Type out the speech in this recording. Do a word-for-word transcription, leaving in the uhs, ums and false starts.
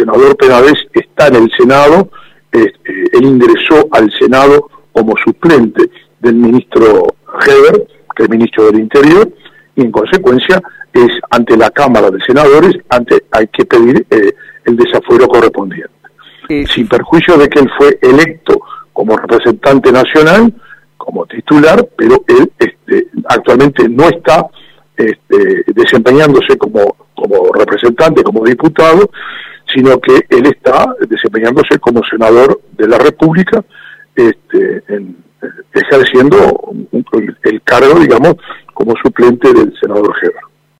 senador Penades está en el Senado, este, él ingresó al Senado como suplente del ministro Heber, que es ministro del Interior, y en consecuencia es ante la Cámara de Senadores, ante hay que pedir eh, el desafuero correspondiente. Sí. Sin perjuicio de que él fue electo como representante nacional, como titular, pero él este, actualmente no está este, desempeñándose como, como representante, como diputado, sino que él está desempeñándose como senador de la República, este, en, ejerciendo el cargo, digamos, como suplente del senador Heber.